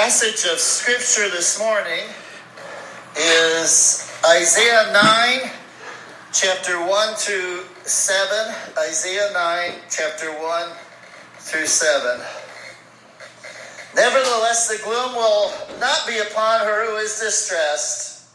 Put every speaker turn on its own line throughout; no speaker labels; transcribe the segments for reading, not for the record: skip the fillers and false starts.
passage of Scripture this morning is Isaiah 9, chapter 1 through 7. Isaiah 9, chapter 1 through 7. Nevertheless, the gloom will not be upon her who is distressed.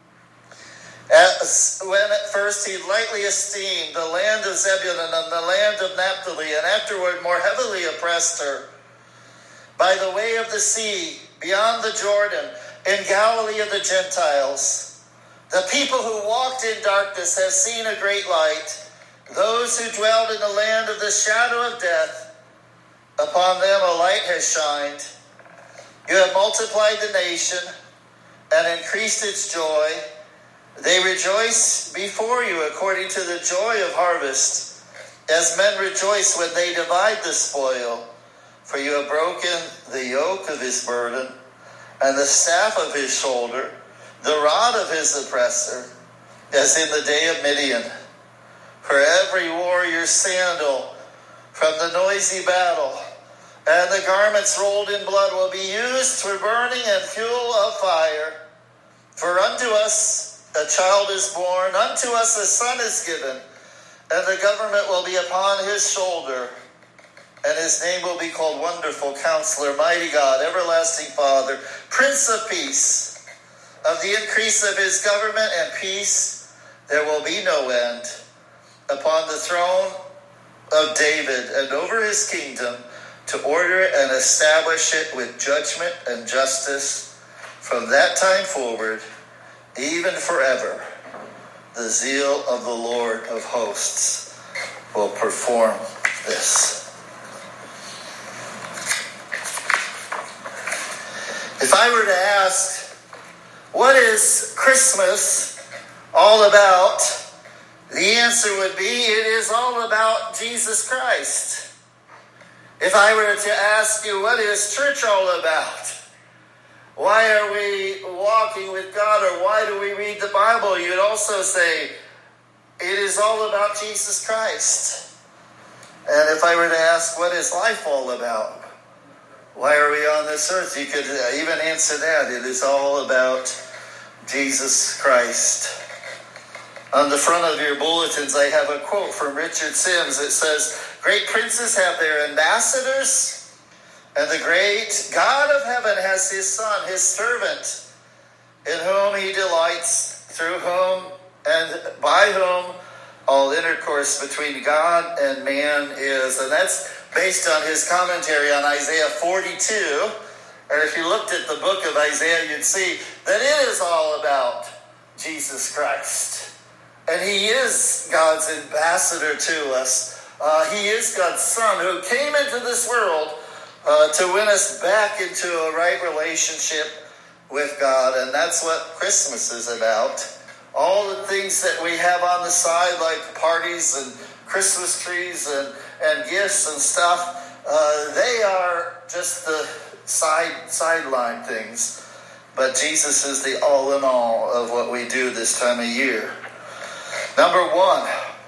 As when at first he lightly esteemed the land of Zebulun and the land of Naphtali, and afterward more heavily oppressed her. By the way of the sea, beyond the Jordan, in Galilee of the Gentiles. The people who walked in darkness have seen a great light. Those who dwelled in the land of the shadow of death, upon them a light has shined. You have multiplied the nation and increased its joy. They rejoice before you according to the joy of harvest, as men rejoice when they divide the spoil. For you have broken the yoke of his burden, and the staff of his shoulder, the rod of his oppressor, as in the day of Midian. For every warrior's sandal from the noisy battle, and the garments rolled in blood will be used for burning and fuel of fire. For unto us a child is born, unto us a son is given, and the government will be upon his shoulder. And his name will be called Wonderful Counselor, Mighty God, Everlasting Father, Prince of Peace. Of the increase of his government and peace there will be no end. Upon the throne of David and over his kingdom, to order it and establish it with judgment and justice from that time forward, even forever. The zeal of the Lord of hosts will perform this. If I were to ask, what is Christmas all about? The answer would be, it is all about Jesus Christ. If I were to ask you, what is church all about? Why are we walking with God, or why do we read the Bible? You'd also say, it is all about Jesus Christ. And if I were to ask, what is life all about? Why are we on this earth? You could even answer that. It is all about Jesus Christ. On the front of your bulletins, I have a quote from Richard Sims. It says, great princes have their ambassadors, and the great God of heaven has his son, his servant, in whom he delights, through whom and by whom all intercourse between God and man is. And that's based on his commentary on Isaiah 42. Or if you looked at the book of Isaiah, you'd see that it is all about Jesus Christ. And he is God's ambassador to us. He is God's son who came into this world to win us back into a right relationship with God. And that's what Christmas is about. All the things that we have on the side, like parties and Christmas trees and gifts and stuff, they are just the sideline things. But Jesus is the all in all of what we do this time of year. Number one,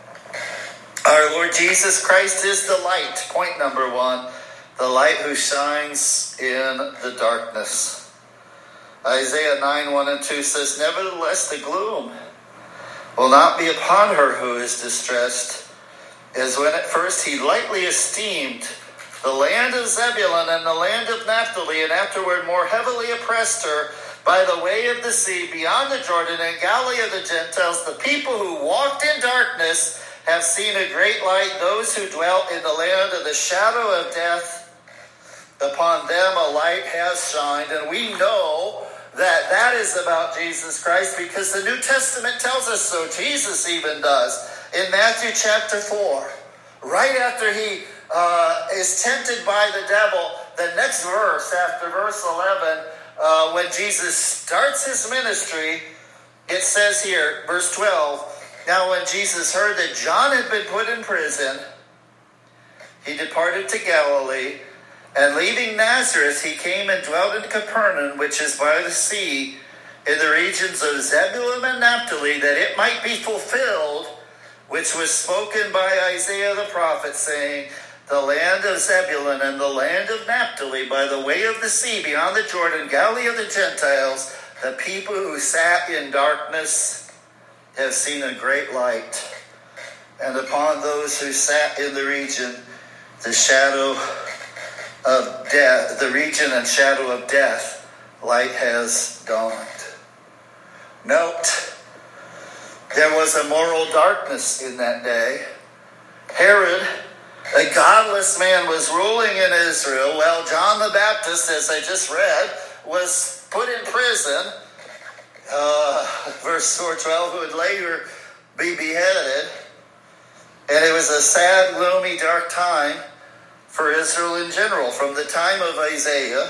our Lord Jesus Christ is the light. Point number one, the light who shines in the darkness. Isaiah 9, 1 and 2 says, nevertheless, the gloom will not be upon her who is distressed, as when at first he lightly esteemed the land of Zebulun and the land of Naphtali, and afterward more heavily oppressed her by the way of the sea, beyond the Jordan and Galilee of the Gentiles. The people who walked in darkness have seen a great light. Those who dwelt in the land of the shadow of death, upon them a light has shined. And we know that is about Jesus Christ, because the New Testament tells us so. Jesus even does. In Matthew chapter 4, right after he is tempted by the devil, the next verse, after verse 11, when Jesus starts his ministry, it says here, verse 12, now when Jesus heard that John had been put in prison, he departed to Galilee, and leaving Nazareth, he came and dwelt in Capernaum, which is by the sea, in the regions of Zebulun and Naphtali, that it might be fulfilled, which was spoken by Isaiah the prophet, saying, the land of Zebulun and the land of Naphtali, by the way of the sea, beyond the Jordan, Galilee of the Gentiles, the people who sat in darkness have seen a great light. And upon those who sat in the region, the shadow of death, the region and shadow of death, light has dawned. Note, there was a moral darkness in that day. Herod, a godless man, was ruling in Israel, while John the Baptist, as I just read, was put in prison. Verse 4:12, who would later be beheaded. And it was a sad, gloomy, dark time for Israel in general. From the time of Isaiah,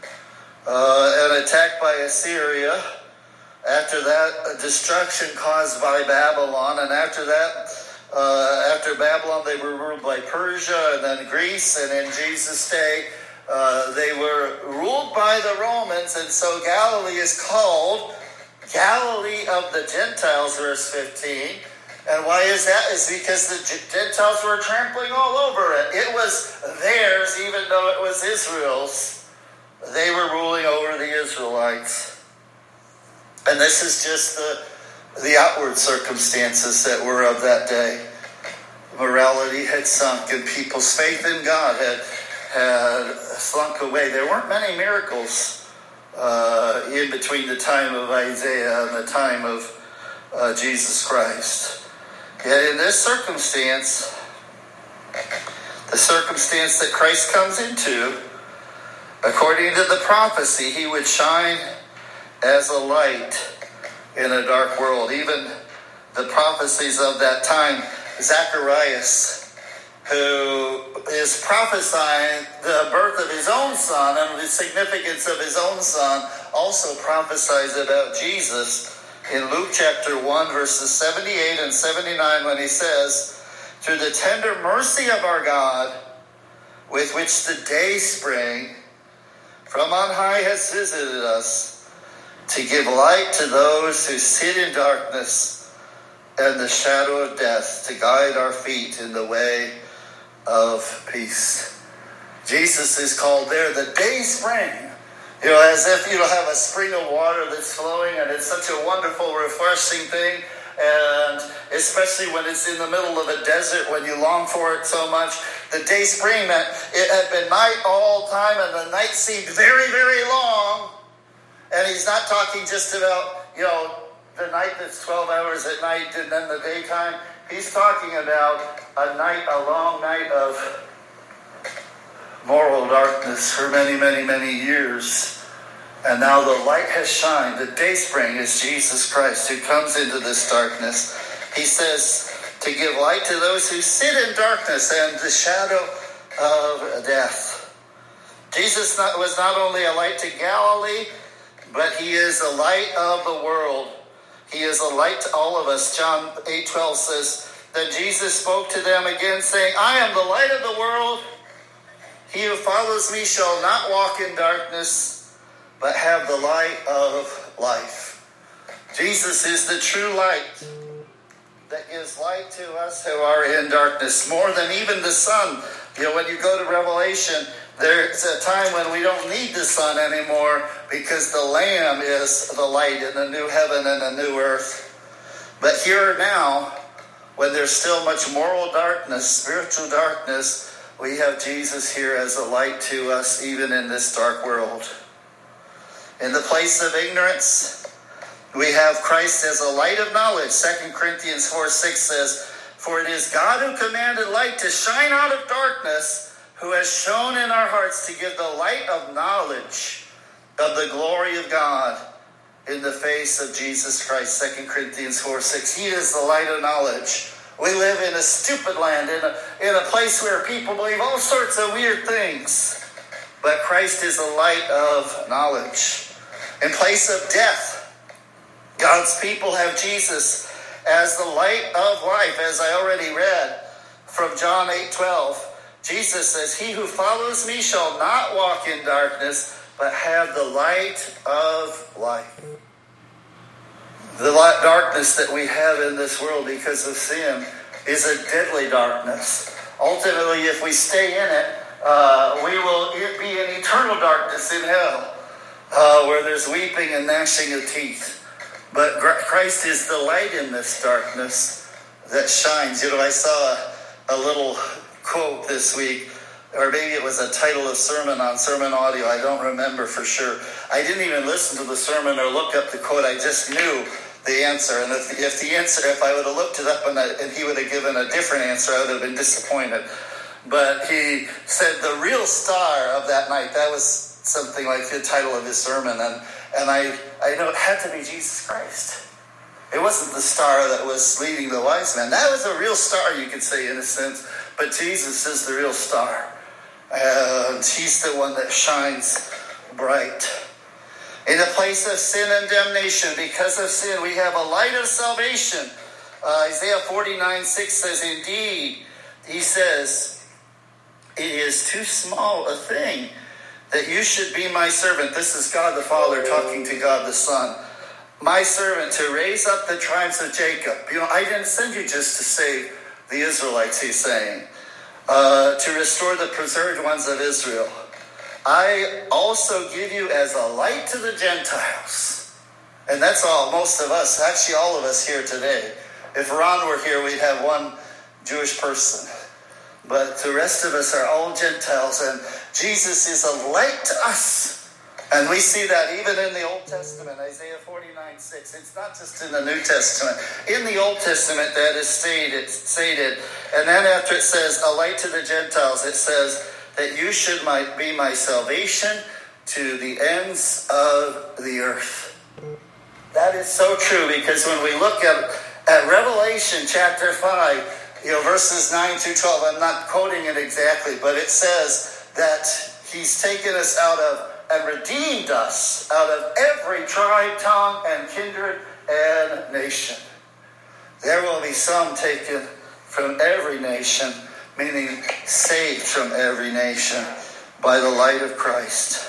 an attack by Assyria, after that, destruction caused by Babylon, and after that, after Babylon, they were ruled by Persia and then Greece, and in Jesus' day, they were ruled by the Romans, and so Galilee is called Galilee of the Gentiles, verse 15. And why is that? It's because the Gentiles were trampling all over it. It was theirs, even though it was Israel's. They were ruling over the Israelites. And this is just the outward circumstances that were of that day. Morality had sunk, and people's faith in God had slunk away. There weren't many miracles in between the time of Isaiah and the time of Jesus Christ. Yet in this circumstance, the circumstance that Christ comes into, according to the prophecy, he would shine as a light in a dark world. Even the prophecies of that time, Zacharias, who is prophesying the birth of his own son and the significance of his own son, also prophesies about Jesus in Luke chapter 1, verses 78 and 79, when he says, "Through the tender mercy of our God, with which the day spring from on high has visited us, to give light to those who sit in darkness and the shadow of death, to guide our feet in the way of peace." Jesus is called there the day spring. You know, as if you have a spring of water that's flowing, and it's such a wonderful, refreshing thing. And especially when it's in the middle of a desert, when you long for it so much. The day spring meant it had been night all time, and the night seemed very, very long. And he's not talking just about, the night that's 12 hours at night and then the daytime. He's talking about a long night of moral darkness for many, many, many years. And now the light has shined. The day spring is Jesus Christ who comes into this darkness. He says to give light to those who sit in darkness and the shadow of death. Jesus was not only a light to Galilee, but he is a light of the world. He is a light to all of us. John 8:12 says that Jesus spoke to them again, saying, "I am the light of the world. He who follows me shall not walk in darkness, but have the light of life." Jesus is the true light that gives light to us who are in darkness, more than even the sun. When you go to Revelation, there's a time when we don't need the sun anymore because the Lamb is the light in the new heaven and the new earth. But here now, when there's still much moral darkness, spiritual darkness, we have Jesus here as a light to us even in this dark world. In the place of ignorance, we have Christ as a light of knowledge. 2 Corinthians 4:6 says, "For it is God who commanded light to shine out of darkness, who has shone in our hearts to give the light of knowledge of the glory of God in the face of Jesus Christ." 2 Corinthians 4:6. He is the light of knowledge. We live in a stupid land, in a place where people believe all sorts of weird things. But Christ is the light of knowledge. In place of death, God's people have Jesus as the light of life, as I already read from John 8:12. Jesus says, "He who follows me shall not walk in darkness, but have the light of life." The darkness that we have in this world because of sin is a deadly darkness. ultimately, if we stay in it, we will be in eternal darkness in hell, where there's weeping and gnashing of teeth. But Christ is the light in this darkness that shines. I saw a little quote this week, or maybe it was a title of sermon on Sermon Audio. I don't remember for sure. I didn't even listen to the sermon or look up the quote. I just knew the answer. And if I would have looked it up and he would have given a different answer, I would have been disappointed. But he said the real star of that night, that was something like the title of his sermon. And I know it had to be Jesus Christ. It wasn't the star that was leading the wise men. That was a real star, you could say, in a sense. But Jesus is the real star. And he's the one that shines bright. In a place of sin and damnation, because of sin, we have a light of salvation. Isaiah 49:6 says, indeed, he says, it is too small a thing that you should be my servant. This is God the Father talking to God the Son. My servant, to raise up the tribes of Jacob. I didn't send you just to save the Israelites, he's saying. To restore the preserved ones of Israel. I also give you as a light to the Gentiles. And that's all, most of us, actually all of us here today. If Ron were here, we'd have one Jewish person. But the rest of us are all Gentiles, and Jesus is a light to us. And we see that even in the Old Testament, Isaiah 49:6. It's not just in the New Testament. In the Old Testament, that is stated. And then after it says, a light to the Gentiles, it says that you should be my salvation to the ends of the earth. That is so true, because when we look at Revelation chapter 5, verses 9 through 12, I'm not quoting it exactly, but it says that he's taken us out of and redeemed us out of every tribe, tongue, and kindred and nation. There will be some taken from every nation, meaning saved from every nation by the light of Christ.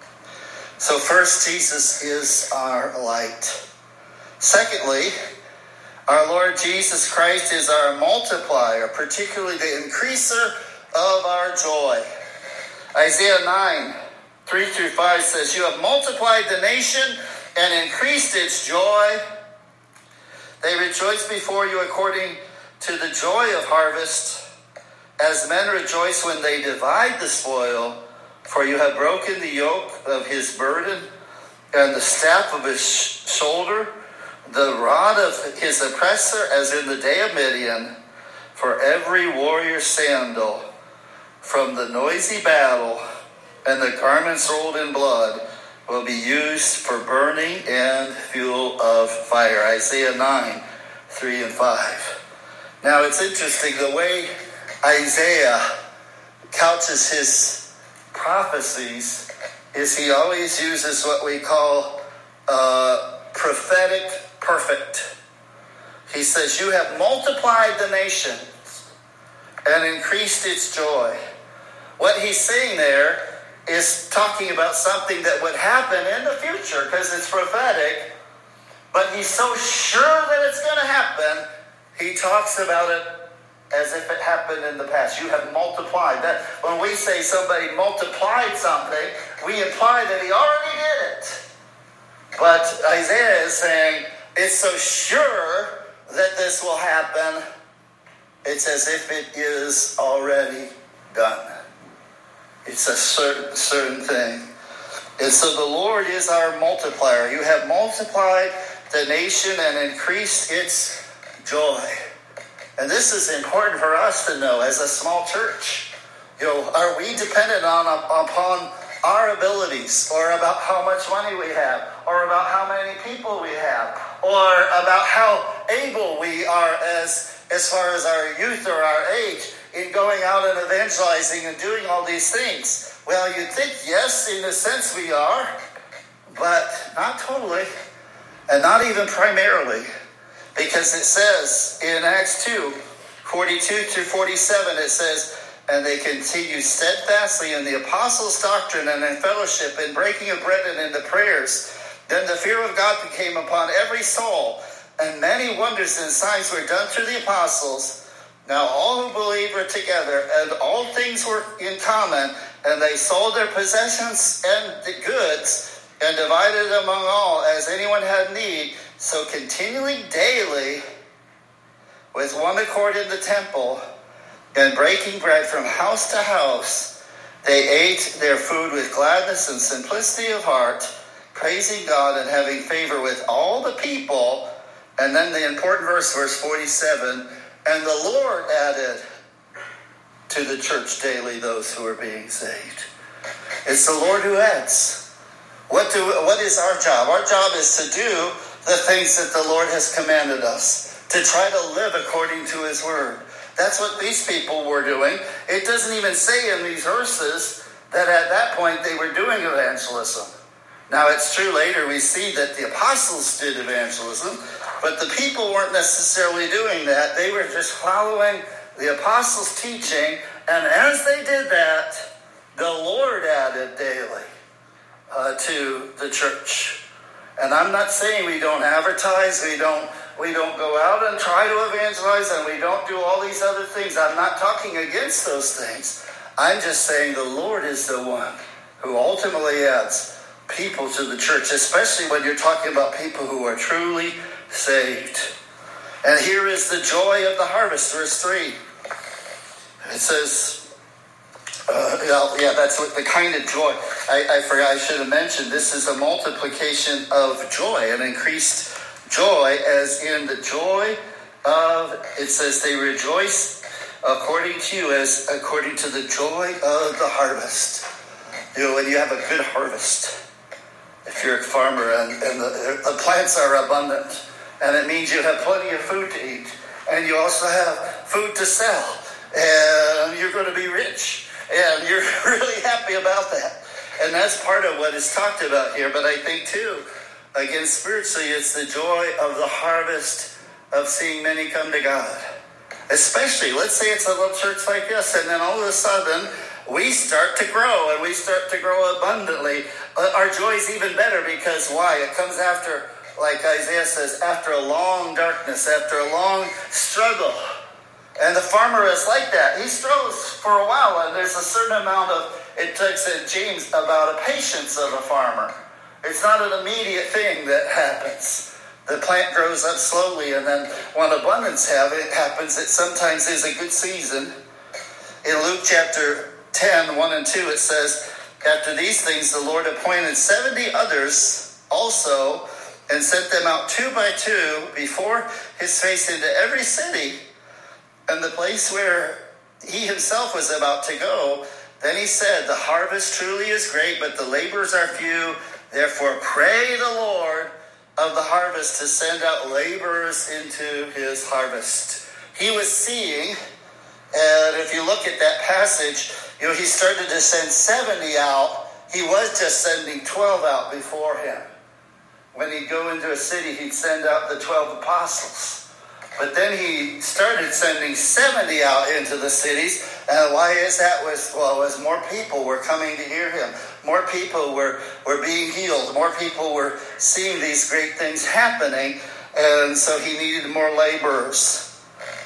So first, Jesus is our light. Secondly, our Lord Jesus Christ is our multiplier, particularly the increaser of our joy. Isaiah 9:3-5 says, you have multiplied the nation and increased its joy. They rejoice before you according to the joy of harvest, as men rejoice when they divide the spoil. For you have broken the yoke of his burden and the staff of his shoulder, the rod of his oppressor, as in the day of Midian. For every warrior's sandal from the noisy battle and the garments rolled in blood will be used for burning and fuel of fire. Isaiah 9:3-5. Now it's interesting, the way Isaiah couches his prophecies is he always uses what we call prophetic perfect. He says, you have multiplied the nations and increased its joy. What he's saying there is talking about something that would happen in the future because it's prophetic, but he's so sure that it's going to happen, he talks about it as if it happened in the past. You have multiplied. That when we say somebody multiplied something, we imply that he already did it. But Isaiah is saying it's so sure that this will happen, it's as if it is already done. It's a certain thing. And so the Lord is our multiplier. You have multiplied the nation and increased its joy. And this is important for us to know as a small church. Are we dependent upon our abilities, or about how much money we have, or about how many people we have, or about how able we are as far as our youth or our age in going out and evangelizing and doing all these things? Well, you'd think yes, in a sense we are, but not totally, and not even primarily. Because it says in Acts 2:42-47, it says, and they continued steadfastly in the apostles' doctrine and in fellowship, in breaking of bread and in the prayers. Then the fear of God became upon every soul, and many wonders and signs were done through the apostles. Now all who believed were together, and all things were in common, and they sold their possessions and the goods, and divided among all as anyone had need. So continually daily, with one accord in the temple, and breaking bread from house to house, they ate their food with gladness and simplicity of heart, praising God and having favor with all the people. And then the important verse 47, and the Lord added to the church daily those who are being saved. It's the Lord who adds. What is our job? Our job is to do the things that the Lord has commanded us, to try to live according to his word. That's what these people were doing. It doesn't even say in these verses that at that point they were doing evangelism. Now it's true later we see that the apostles did evangelism, but the people weren't necessarily doing that. They were just following the apostles' teaching, and as they did that, the Lord added daily to the church. And I'm not saying we don't advertise, we don't go out and try to evangelize, and we don't do all these other things. I'm not talking against those things. I'm just saying the Lord is the one who ultimately adds people to the church, especially when you're talking about people who are truly saved. And here is the joy of the harvest, verse 3. It says, that's what the kind of joy. I forgot, I should have mentioned, this is a multiplication of joy, an increased joy, as in the joy of, it says they rejoice according to you, as according to the joy of the harvest. You know, when you have a good harvest, if you're a farmer and the plants are abundant, and it means you have plenty of food to eat, and you also have food to sell, and you're going to be rich, and you're really happy about that. And that's part of what is talked about here. But I think too, again, spiritually, it's the joy of the harvest of seeing many come to God. Especially, let's say it's a little church like this, and then all of a sudden we start to grow, and we start to grow abundantly. Our joy is even better because why? It comes after, like Isaiah says, after a long darkness, after a long struggle. And the farmer is like that. He struggles for a while, and there's a certain amount of, it talks in James about a patience of a farmer. It's not an immediate thing that happens. The plant grows up slowly, and then when abundance happens, it sometimes is a good season. In Luke chapter 10, 1 and 2, it says, after these things, the Lord appointed 70 others also, and sent them out 2 by 2 before his face into every city, and the place where he himself was about to go. Then he said, the harvest truly is great, but the laborers are few. Therefore pray the Lord of the harvest to send out laborers into his harvest. He was seeing, and if you look at that passage, he started to send 70 out. He was just sending 12 out before him. When he'd go into a city, he'd send out the 12 apostles. But then he started sending 70 out into the cities. And why is that? As more people were coming to hear him. More people were being healed. More people were seeing these great things happening. And so he needed more laborers.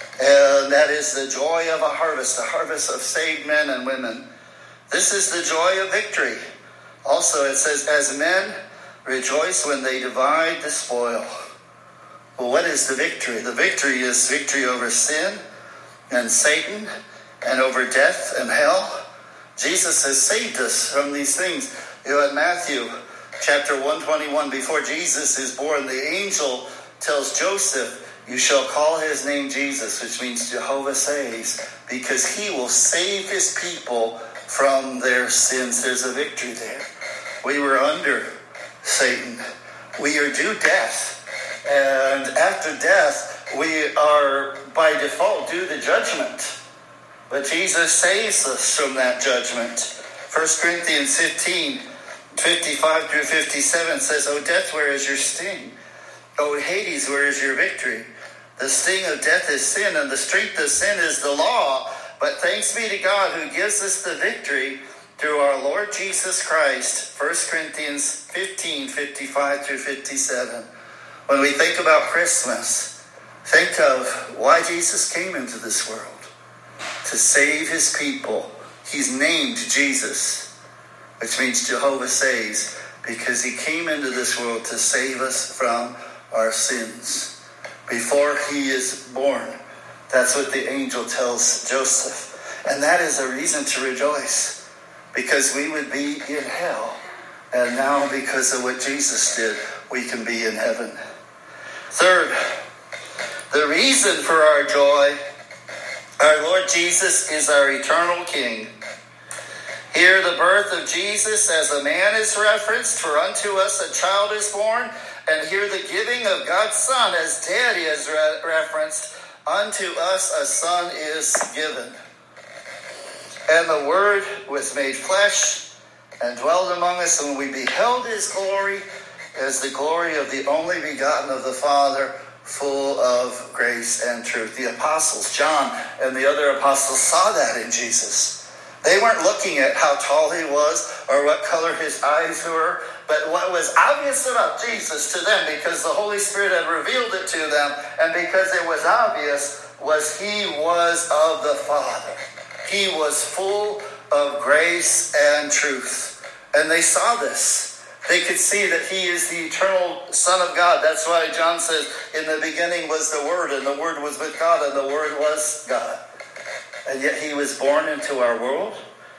And that is the joy of a harvest of saved men and women. This is the joy of victory. Also, it says, as men rejoice when they divide the spoil. Well, what is the victory? The victory is victory over sin and Satan and over death and hell. Jesus has saved us from these things. In Matthew chapter 121, before Jesus is born, the angel tells Joseph, you shall call his name Jesus, which means Jehovah saves, because he will save his people from their sins. There's a victory there. We were under Satan. We are due death. And after death, we are by default due the judgment. But Jesus saves us from that judgment. 1 Corinthians 15, 55 through 57 says, O death, where is your sting? O Hades, where is your victory? The sting of death is sin, and the strength of sin is the law. But thanks be to God who gives us the victory through our Lord Jesus Christ. 1 Corinthians 15, 55 through 57. When we think about Christmas, think of why Jesus came into this world. to save his people. He's named Jesus, which means Jehovah saves, because he came into this world to save us from our sins. Before he is born, that's what the angel tells Joseph. And that is a reason to rejoice, because we would be in hell. And now, because of what Jesus did, we can be in heaven. Third, the reason for our joy, our Lord Jesus is our eternal King. Here the birth of Jesus as a man is referenced, for unto us a child is born. And here the giving of God's Son as Daddy is referenced, unto us a Son is given. And the Word was made flesh and dwelled among us, and we beheld his glory as the glory of the only begotten of the Father, full of grace and truth. The apostles, John and the other apostles, saw that in Jesus. They weren't looking at how tall he was or what color his eyes were, but what was obvious about Jesus to them, because the Holy Spirit had revealed it to them, and because it was obvious, was he was of the Father. He was full of grace and truth. And they saw this. They could see that he is the eternal Son of God. That's why John says, in the beginning was the Word, and the Word was with God, and the Word was God. And yet he was born into our world.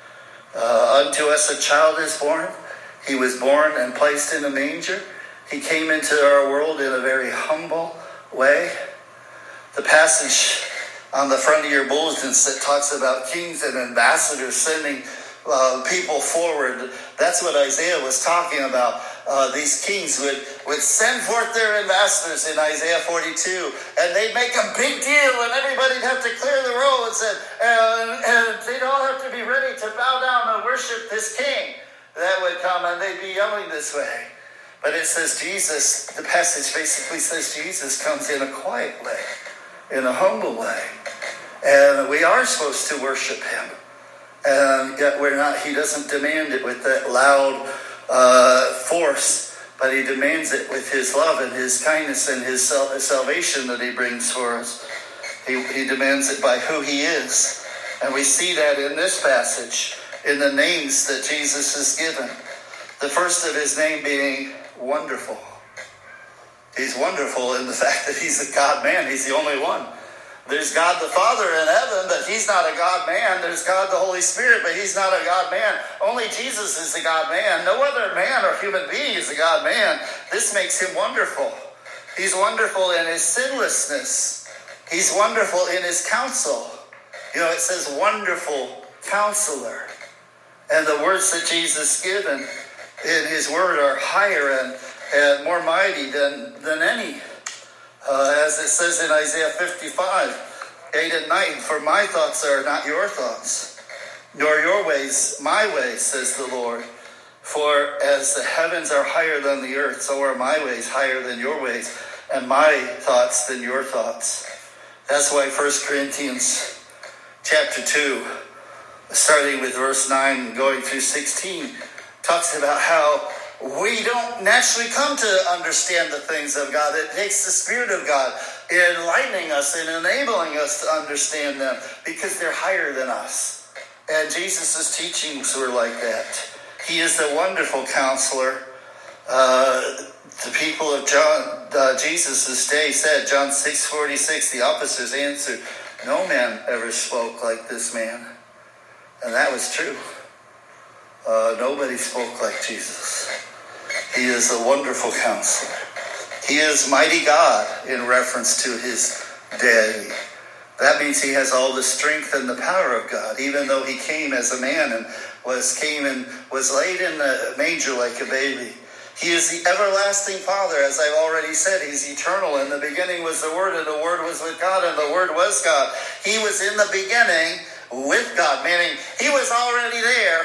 Unto us a child is born. He was born and placed in a manger. He came into our world in a very humble way. The passage on the front of your bulletins that talks about kings and ambassadors sending people forward, that's what Isaiah was talking about. These kings would send forth their ambassadors in Isaiah 42, and they'd make a big deal, and everybody'd have to clear the roads, and they'd all have to be ready to bow down and worship this king that would come, and they'd be yelling this way. But it says Jesus, the passage basically says Jesus comes in a quiet way, in a humble way, and we are supposed to worship him. And yet we're not. He doesn't demand it with that loud force, but he demands it with his love and his kindness and his salvation that he brings for us. He demands it by who he is. And we see that in this passage, in the names that Jesus is given. The first of his name being Wonderful. He's wonderful in the fact that he's a God-man. He's the only one. There's God the Father in heaven, but he's not a God-man. There's God the Holy Spirit, but he's not a God-man. Only Jesus is a God-man. No other man or human being is a God-man. This makes him wonderful. He's wonderful in his sinlessness. He's wonderful in his counsel. You know, it says wonderful counselor. And the words that Jesus given in his word are higher and more mighty than any. As it says in Isaiah 55, 8 and 9, for my thoughts are not your thoughts, nor your ways my ways, says the Lord. For as the heavens are higher than the earth, so are my ways higher than your ways, and my thoughts than your thoughts. That's why 1 Corinthians chapter 2, starting with verse 9 going through 16, talks about how we don't naturally come to understand the things of God. It takes the Spirit of God enlightening us and enabling us to understand them because they're higher than us. And Jesus' teachings were like that. He is the wonderful counselor. The people of Jesus' day said, John 6:46, the officers answered, no man ever spoke like this man. And that was true. Nobody spoke like Jesus. He is a wonderful counselor. He is mighty God in reference to his deity. That means he has all the strength and the power of God, even though he came as a man and was laid in the manger like a baby. He is the everlasting Father, as I've already said. He's eternal. In the beginning was the Word, and the Word was with God, and the Word was God. He was in the beginning with God, meaning he was already there.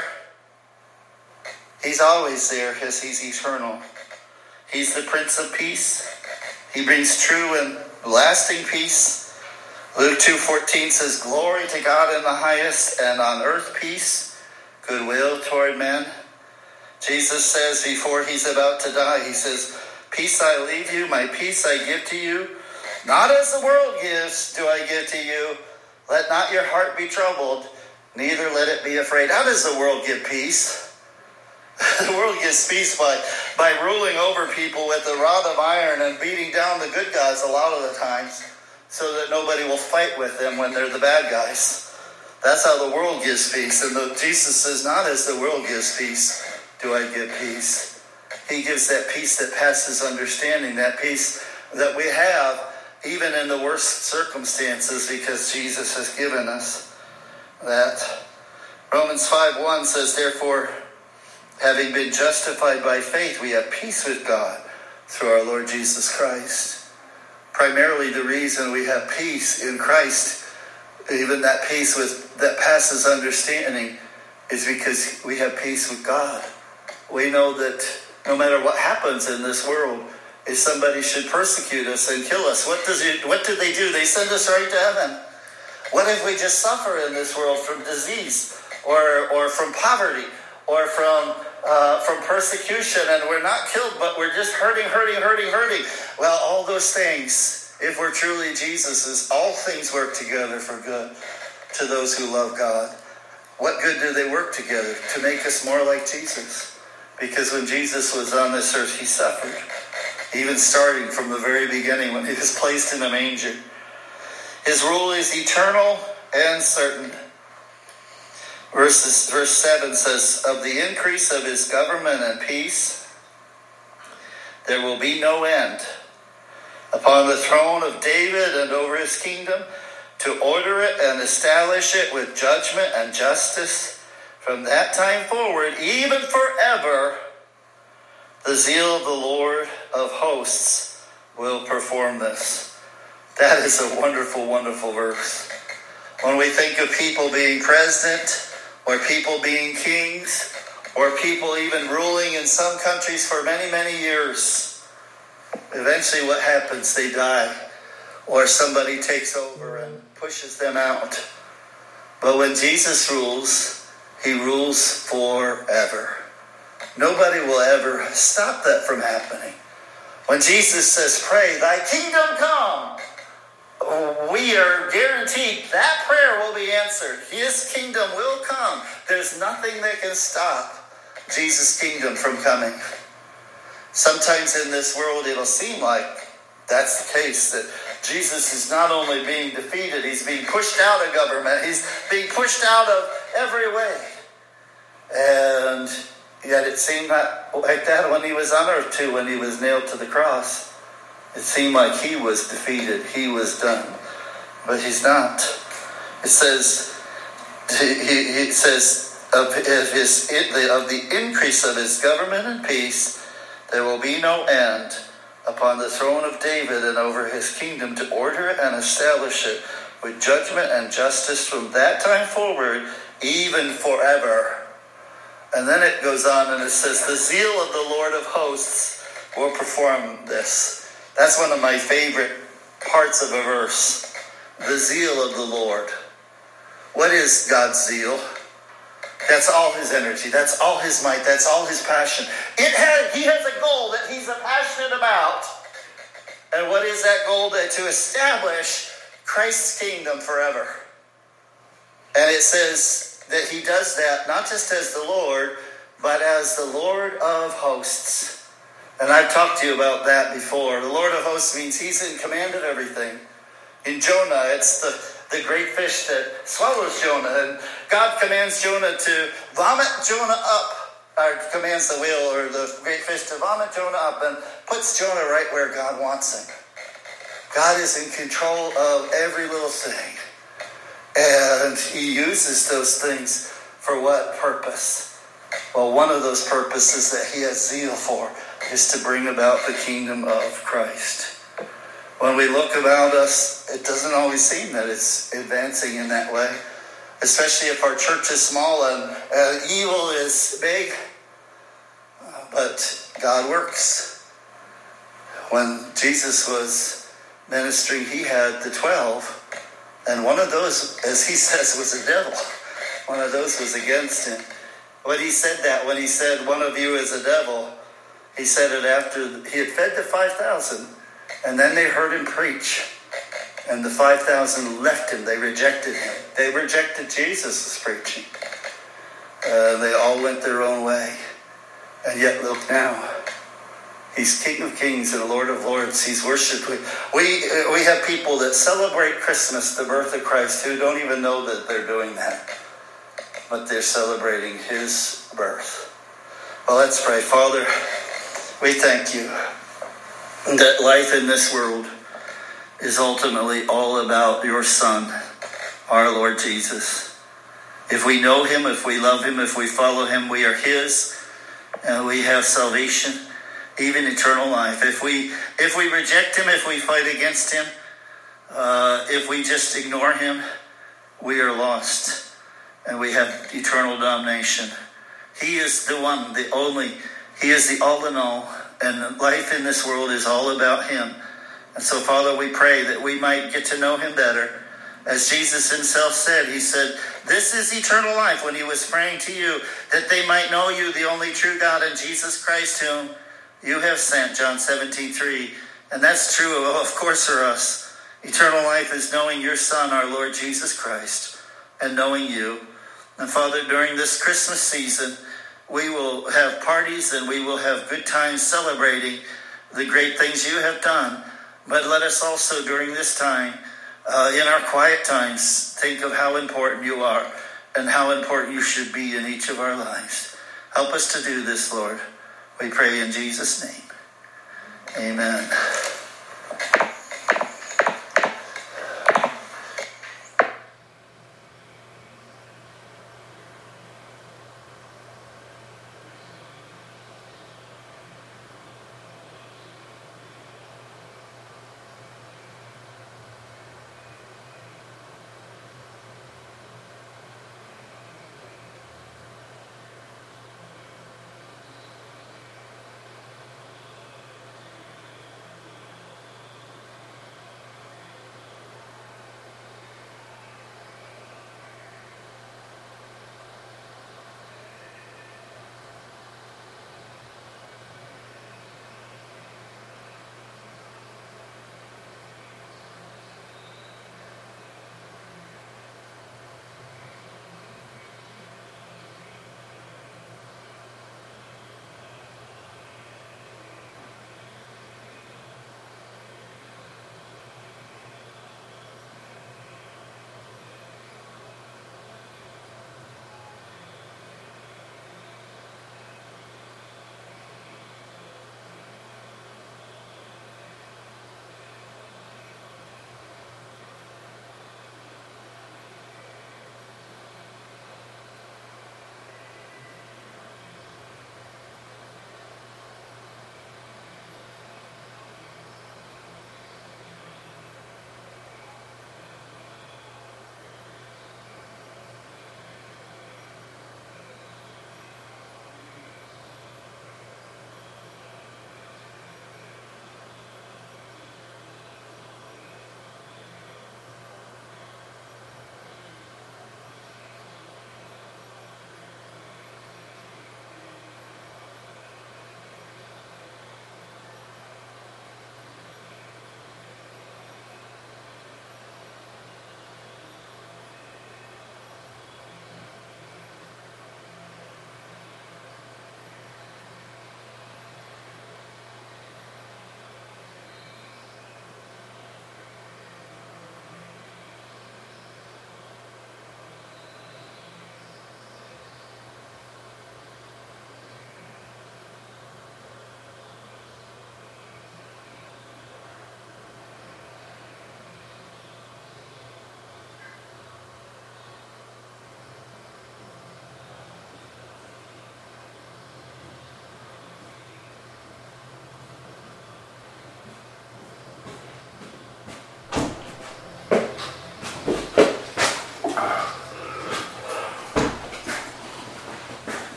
He's always there because he's eternal. He's the Prince of Peace. He brings true and lasting peace. Luke 2:14 says, glory to God in the highest, and on earth peace, goodwill toward men. Jesus says before he's about to die, he says, peace I leave you, my peace I give to you. Not as the world gives do I give to you. Let not your heart be troubled, neither let it be afraid. How does the world give peace? The world gets peace by ruling over people with a rod of iron and beating down the good guys a lot of the times so that nobody will fight with them when they're the bad guys. That's how the world gives peace. And Jesus says, not as the world gives peace do I give peace. He gives that peace that passes understanding, that peace that we have even in the worst circumstances because Jesus has given us that. Romans 5:1 says, therefore, having been justified by faith, we have peace with God through our Lord Jesus Christ. Primarily the reason we have peace in Christ, even that peace that passes understanding, is because we have peace with God. We know that no matter what happens in this world, if somebody should persecute us and kill us, what do they do? They send us right to heaven. What if we just suffer in this world from disease or from poverty or from persecution, and we're not killed, but we're just hurting. Well, all those things, if we're truly Jesus's, all things work together for good to those who love God. What good do they work together? To make us more like Jesus. Because when Jesus was on this earth, he suffered. Even starting from the very beginning when he was placed in a manger. His rule is eternal and certain. Verse 7 says, of the increase of his government and peace, there will be no end. Upon the throne of David and over his kingdom, to order it and establish it with judgment and justice, from that time forward, even forever, the zeal of the Lord of hosts will perform this. That is a wonderful, wonderful verse. When we think of people being president, or people being kings, or people even ruling in some countries for many, many years, eventually what happens? They die, or somebody takes over and pushes them out. But when Jesus rules, he rules forever. Nobody will ever stop that from happening. When Jesus says, pray, thy kingdom come, we are guaranteed that prayer will be answered. His kingdom will come. There's nothing that can stop Jesus' kingdom from coming. Sometimes in this world it'll seem like that's the case, that Jesus is not only being defeated, he's being pushed out of government, he's being pushed out of every way. And yet it seemed like that when he was on earth too, when he was nailed to the cross. It seemed like he was defeated, he was done. But he's not. It says of the increase of his government and peace, there will be no end upon the throne of David and over his kingdom, to order it and establish it with judgment and justice from that time forward, even forever. And then it goes on and it says, the zeal of the Lord of hosts will perform this. That's one of my favorite parts of a verse. The zeal of the Lord. What is God's zeal? That's all his energy. That's all his might. That's all his passion. He has a goal that he's passionate about. And what is that goal? To establish Christ's kingdom forever. And it says that he does that not just as the Lord, but as the Lord of hosts. And I've talked to you about that before. The Lord of hosts means he's in command of everything. In Jonah, it's the great fish that swallows Jonah. And God commands Jonah to vomit Jonah up, or commands the whale or the great fish to vomit Jonah up and puts Jonah right where God wants him. God is in control of every little thing. And he uses those things for what purpose? Well, one of those purposes that he has zeal for is to bring about the kingdom of Christ. When we look about us, it doesn't always seem that it's advancing in that way. Especially if our church is small and evil is big. But God works. When Jesus was ministering, he had the 12. And one of those, as he says, was a devil. One of those was against him. When he said that, when he said, one of you is a devil, he said it after he had fed the 5,000. And then they heard him preach. And the 5,000 left him. They rejected him. They rejected Jesus' preaching. They all went their own way. And yet look now. He's King of Kings and Lord of Lords. He's worshipped. We have people that celebrate Christmas, the birth of Christ, who don't even know that they're doing that. But they're celebrating his birth. Well, let's pray. Father, we thank you that life in this world is ultimately all about your Son, our Lord Jesus. If we know him, if we love him, if we follow him, we are his, and we have salvation, even eternal life. If we reject him, if we fight against him, if we just ignore him, we are lost, and we have eternal damnation. He is the one, the only. He is the all in all, and life in this world is all about him. And so, Father, we pray that we might get to know him better. As Jesus himself said, he said, this is eternal life when he was praying to you, that they might know you, the only true God, and Jesus Christ, whom you have sent, John 17:3. And that's true, of course, for us. Eternal life is knowing your Son, our Lord Jesus Christ, and knowing you. And Father, during this Christmas season, we will have parties and we will have good times celebrating the great things you have done. But let us also, during this time, in our quiet times, think of how important you are and how important you should be in each of our lives. Help us to do this, Lord. We pray in Jesus' name. Amen.